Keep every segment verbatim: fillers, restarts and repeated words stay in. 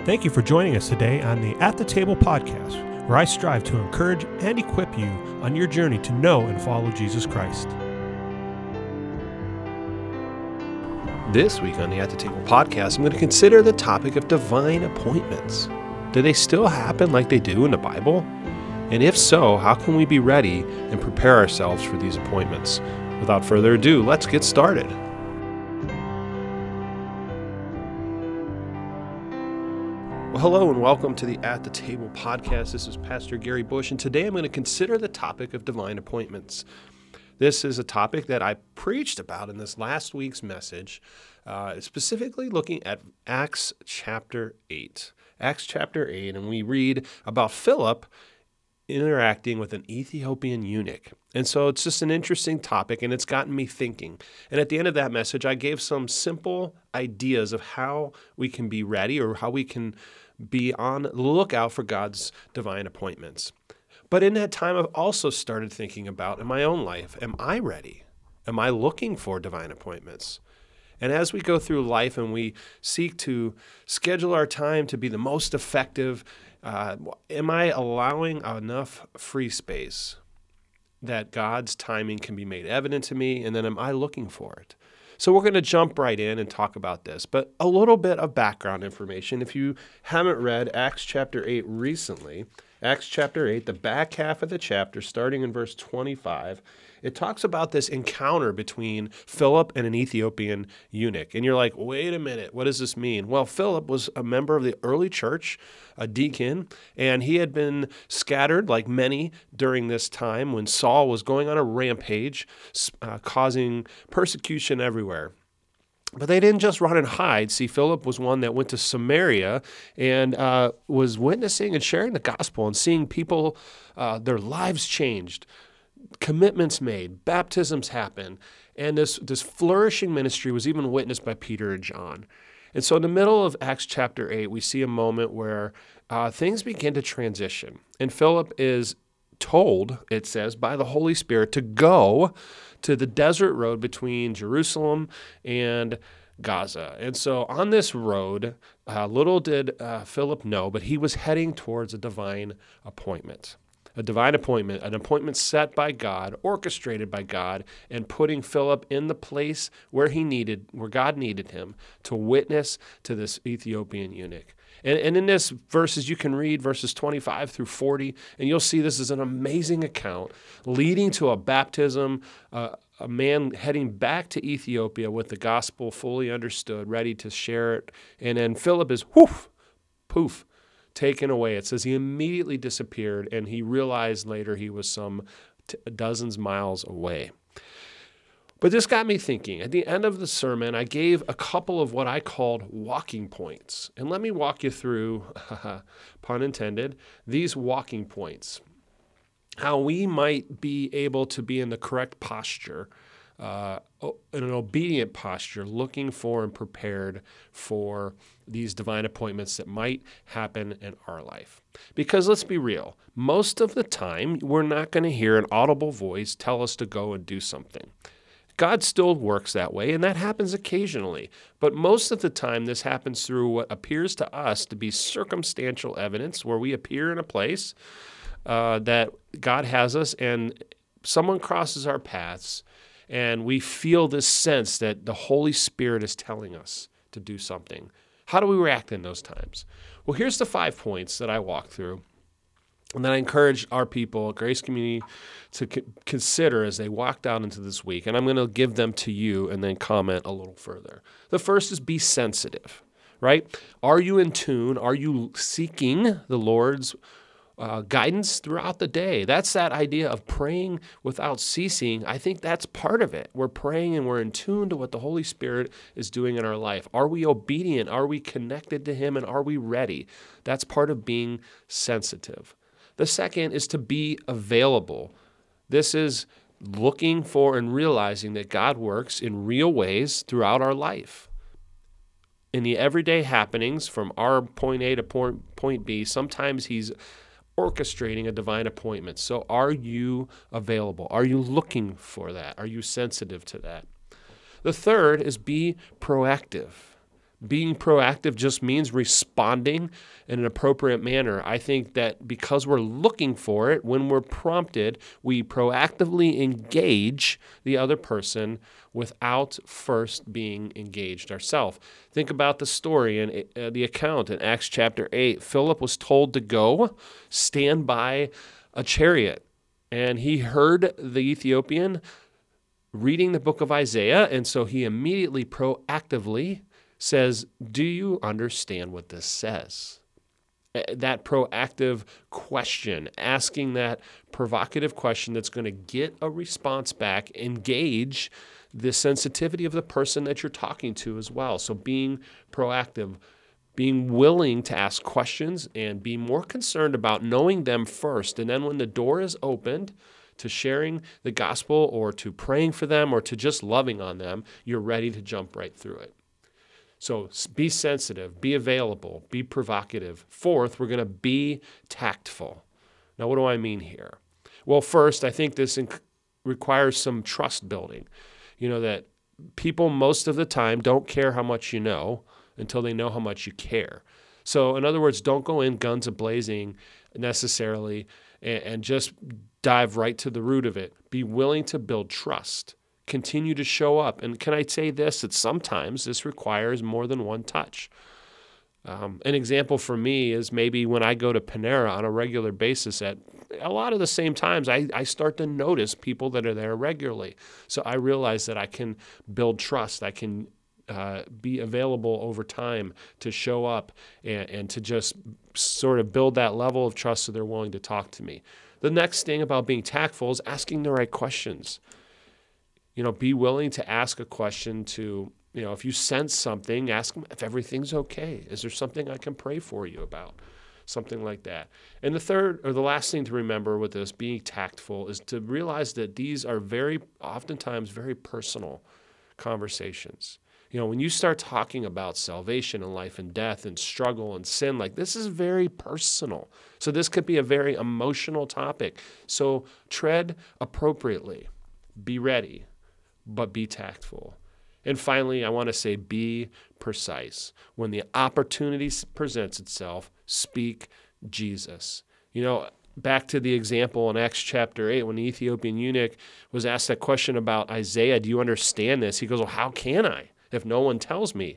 Thank you for joining us today on the At the Table podcast, where I strive to encourage and equip you on your journey to know and follow Jesus Christ. This week on the At the Table podcast, I'm going to consider the topic of divine appointments. Do they still happen like they do in the Bible? And if so, how can we be ready and prepare ourselves for these appointments? Without further ado, let's get started. Well, hello and welcome to the At the Table podcast. This is Pastor Gary Bush, and today I'm going to consider the topic of divine appointments. This is a topic that I preached about in this last week's message, uh, specifically looking at Acts chapter eight. Acts chapter eight, and we read about Philip interacting with an Ethiopian eunuch. And so it's just an interesting topic, and it's gotten me thinking. And at the end of that message, I gave some simple ideas of how we can be ready or how we can be on the lookout for God's divine appointments. But in that time, I've also started thinking about in my own life, am I ready? Am I looking for divine appointments? And as we go through life and we seek to schedule our time to be the most effective, uh, am I allowing enough free space that God's timing can be made evident to me? And then am I looking for it? So we're going to jump right in and talk about this, but a little bit of background information. If you haven't read Acts chapter eight recently, Acts chapter eight, the back half of the chapter, starting in verse twenty-five, it talks about this encounter between Philip and an Ethiopian eunuch. And you're like, wait a minute, what does this mean? Well, Philip was a member of the early church, a deacon, and he had been scattered like many during this time when Saul was going on a rampage, uh, causing persecution everywhere. But they didn't just run and hide. See, Philip was one that went to Samaria and uh, was witnessing and sharing the gospel and seeing people, uh, their lives changed, commitments made, baptisms happen, and this, this flourishing ministry was even witnessed by Peter and John. And so in the middle of Acts chapter eight, we see a moment where uh, things begin to transition. And Philip is told, it says, by the Holy Spirit to go to the desert road between Jerusalem and Gaza. And so on this road, uh, little did uh, Philip know, but he was heading towards a divine appointment. A divine appointment, an appointment set by God, orchestrated by God, and putting Philip in the place where he needed, where God needed him to witness to this Ethiopian eunuch. And, and in this verses, you can read verses twenty-five through forty, and you'll see this is an amazing account leading to a baptism, uh, a man heading back to Ethiopia with the gospel fully understood, ready to share it. And then Philip is, whoof, poof, taken away. It says he immediately disappeared, and he realized later he was some t- dozens miles away. But this got me thinking. At the end of the sermon, I gave a couple of what I called walking points. And let me walk you through, pun intended, these walking points. How we might be able to be in the correct posture, uh, in an obedient posture, looking for and prepared for these divine appointments that might happen in our life. Because let's be real, most of the time, we're not going to hear an audible voice tell us to go and do something. God still works that way, and that happens occasionally. But most of the time, this happens through what appears to us to be circumstantial evidence, where we appear in a place uh, that God has us, and someone crosses our paths, and we feel this sense that the Holy Spirit is telling us to do something. How do we react in those times? Well, here's the five points that I walk through, and that I encourage our people at Grace Community to c- consider as they walk out into this week. And I'm going to give them to you and then comment a little further. The first is be sensitive, right? Are you in tune? Are you seeking the Lord's uh, guidance throughout the day? That's that idea of praying without ceasing. I think that's part of it. We're praying and we're in tune to what the Holy Spirit is doing in our life. Are we obedient? Are we connected to Him? And are we ready? That's part of being sensitive. The second is to be available. This is looking for and realizing that God works in real ways throughout our life. In the everyday happenings from our point A to point, point B, sometimes He's orchestrating a divine appointment. So are you available? Are you looking for that? Are you sensitive to that? The third is be proactive. Being proactive just means responding in an appropriate manner. I think that because we're looking for it, when we're prompted, we proactively engage the other person without first being engaged ourselves. Think about the story and uh, the account in Acts chapter eight. Philip was told to go stand by a chariot, and he heard the Ethiopian reading the book of Isaiah, and so he immediately proactively says, do you understand what this says? That proactive question, asking that provocative question that's going to get a response back, engage the sensitivity of the person that you're talking to as well. So being proactive, being willing to ask questions and be more concerned about knowing them first. And then when the door is opened to sharing the gospel or to praying for them or to just loving on them, you're ready to jump right through it. So be sensitive, be available, be provocative. Fourth, we're going to be tactful. Now, what do I mean here? Well, first, I think this inc- requires some trust building. You know, that people most of the time don't care how much you know until they know how much you care. So in other words, don't go in guns a-blazing necessarily and, and just dive right to the root of it. Be willing to build trust. Continue to show up. And can I say this, that sometimes this requires more than one touch. Um, an example for me is maybe when I go to Panera on a regular basis at a lot of the same times, I, I start to notice people that are there regularly. So I realize that I can build trust. I can uh, be available over time to show up and, and to just sort of build that level of trust so they're willing to talk to me. The next thing about being tactful is asking the right questions. You know, be willing to ask a question to, you know, if you sense something, ask them if everything's okay. Is there something I can pray for you about? Something like that. And the third, or the last thing to remember with this, being tactful, is to realize that these are very, oftentimes, very personal conversations. You know, when you start talking about salvation and life and death and struggle and sin, like this is very personal. So this could be a very emotional topic. So tread appropriately. Be ready, but be tactful. And finally, I want to say be precise. When the opportunity presents itself, speak Jesus. You know, back to the example in Acts chapter eight, when the Ethiopian eunuch was asked that question about Isaiah, do you understand this? He goes, well, how can I if no one tells me?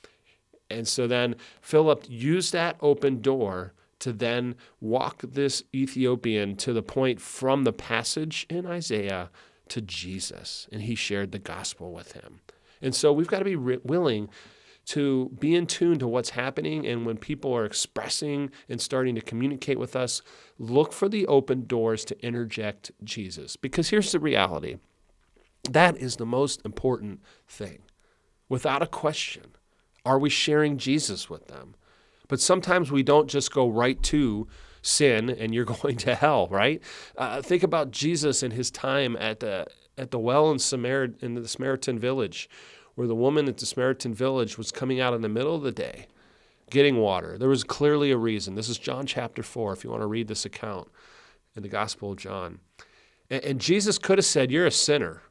And so then Philip used that open door to then walk this Ethiopian to the point from the passage in Isaiah to Jesus, and he shared the gospel with him. And so we've got to be re- willing to be in tune to what's happening, and when people are expressing and starting to communicate with us, look for the open doors to interject Jesus. Because here's the reality. That is the most important thing. Without a question, are we sharing Jesus with them? But sometimes we don't just go right to sin and you're going to hell, right? Uh, think about Jesus and his time at the at the well in Samar- in the Samaritan village, where the woman at the Samaritan village was coming out in the middle of the day, getting water. There was clearly a reason. This is John chapter four, if you want to read this account in the Gospel of John. And, and Jesus could have said, you're a sinner.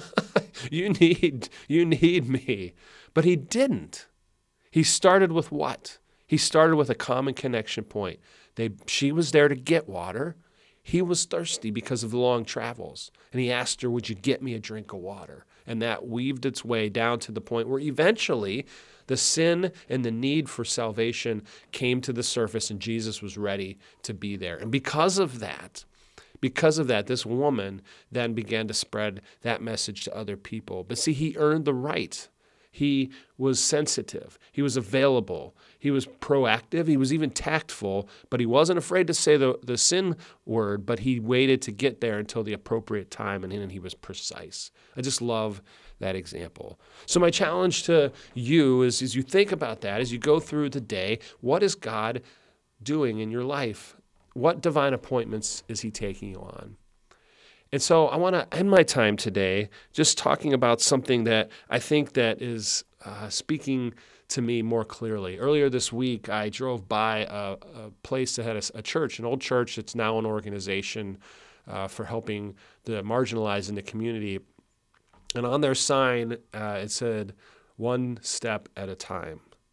you need you need me. But he didn't. He started with what? He started with a common connection point. They, she was there to get water. He was thirsty because of the long travels. And he asked her, would you get me a drink of water? And that weaved its way down to the point where eventually the sin and the need for salvation came to the surface and Jesus was ready to be there. And because of that, because of that, this woman then began to spread that message to other people. But see, he earned the right. He was sensitive. He was available. He was proactive. He was even tactful, but he wasn't afraid to say the, the sin word, but he waited to get there until the appropriate time, and then he was precise. I just love that example. So my challenge to you is, as you think about that, as you go through the day, what is God doing in your life? What divine appointments is he taking you on? And so I want to end my time today just talking about something that I think that is uh, speaking to me more clearly. Earlier this week, I drove by a, a place that had a, a church, an old church that's now an organization uh, for helping the marginalized in the community. And on their sign, uh, it said, one step at a time.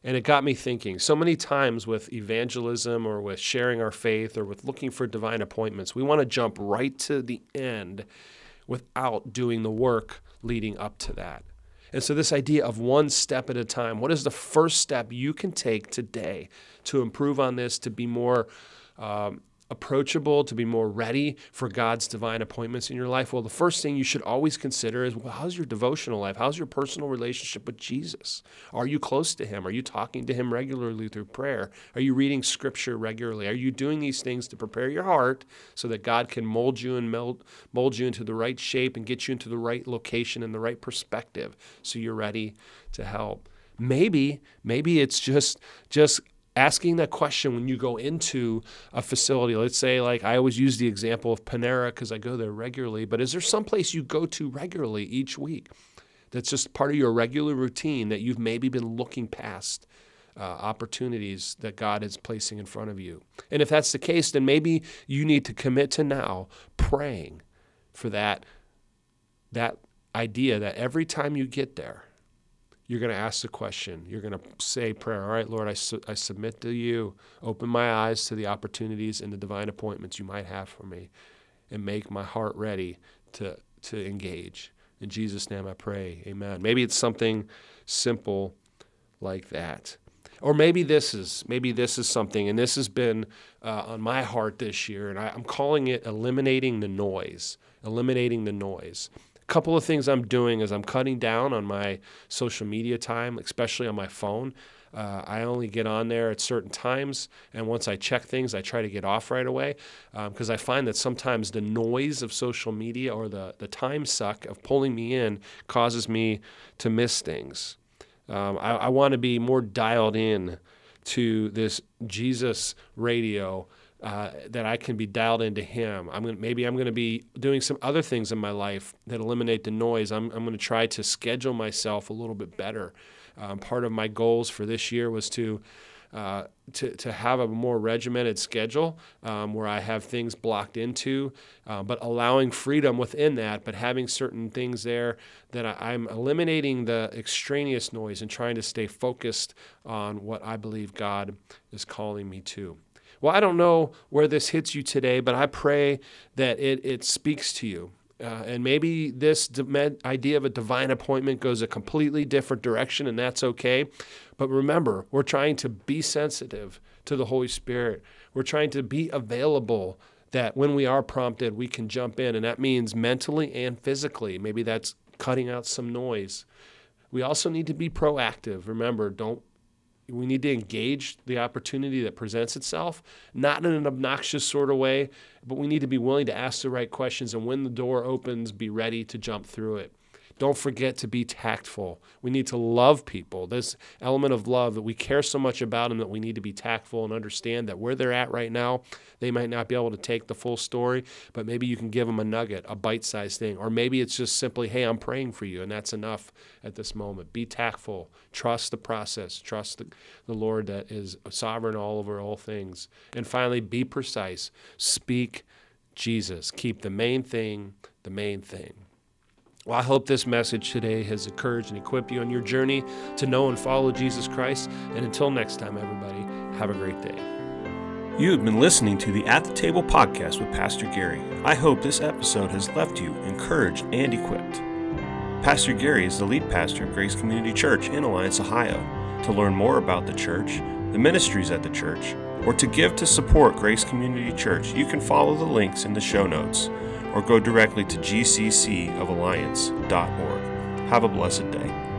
And it got me thinking. So many times with evangelism or with sharing our faith or with looking for divine appointments, we want to jump right to the end without doing the work leading up to that. And so this idea of one step at a time, what is the first step you can take today to improve on this, to be more um, approachable, to be more ready for God's divine appointments in your life? Well, the first thing you should always consider is, well, how's your devotional life? How's your personal relationship with Jesus? Are you close to him? Are you talking to him regularly through prayer? Are you reading scripture regularly? Are you doing these things to prepare your heart so that God can mold you and mold, mold you into the right shape and get you into the right location and the right perspective so you're ready to help? Maybe, maybe it's just, just asking that question when you go into a facility. Let's say, like, I always use the example of Panera because I go there regularly, but is there some place you go to regularly each week that's just part of your regular routine that you've maybe been looking past uh, opportunities that God is placing in front of you? And if that's the case, then maybe you need to commit to now praying for that, that idea that every time you get there, you're going to ask the question. You're going to say prayer. All right, Lord, I, su- I submit to you. Open my eyes to the opportunities and the divine appointments you might have for me, and make my heart ready to, to engage. In Jesus' name I pray. Amen. Maybe it's something simple like that. Or maybe this is maybe this is something, and this has been uh, on my heart this year, and I, I'm calling it eliminating the noise. Eliminating the noise. A couple of things I'm doing is I'm cutting down on my social media time, especially on my phone. Uh, I only get on there at certain times, and once I check things, I try to get off right away because um, I find that sometimes the noise of social media or the, the time suck of pulling me in causes me to miss things. Um, I, I want to be more dialed in to this Jesus radio, Uh, that I can be dialed into him. I'm gonna, maybe I'm going to be doing some other things in my life that eliminate the noise. I'm, I'm going to try to schedule myself a little bit better. Um, part of my goals for this year was to uh, to, to have a more regimented schedule um, where I have things blocked into, uh, but allowing freedom within that, but having certain things there that I, I'm eliminating the extraneous noise and trying to stay focused on what I believe God is calling me to. Well, I don't know where this hits you today, but I pray that it, it speaks to you. Uh, and maybe this idea of a divine appointment goes a completely different direction, and that's okay. But remember, we're trying to be sensitive to the Holy Spirit. We're trying to be available that when we are prompted, we can jump in, and that means mentally and physically. Maybe that's cutting out some noise. We also need to be proactive. Remember, don't We need to engage the opportunity that presents itself, not in an obnoxious sort of way, but we need to be willing to ask the right questions, and when the door opens, be ready to jump through it. Don't forget to be tactful. We need to love people. This element of love, that we care so much about them that we need to be tactful and understand that where they're at right now, they might not be able to take the full story, but maybe you can give them a nugget, a bite-sized thing. Or maybe it's just simply, hey, I'm praying for you, and that's enough at this moment. Be tactful. Trust the process. Trust the, the Lord that is sovereign all over all things. And finally, be precise. Speak Jesus. Keep the main thing the main thing. Well, I hope this message today has encouraged and equipped you on your journey to know and follow Jesus Christ. And until next time, everybody, have a great day. You have been listening to the At the Table podcast with Pastor Gary. I hope this episode has left you encouraged and equipped. Pastor Gary is the lead pastor of Grace Community Church in Alliance, Ohio. To learn more about the church, the ministries at the church, or to give to support Grace Community Church, you can follow the links in the show notes, or go directly to g c c of alliance dot org. Have a blessed day.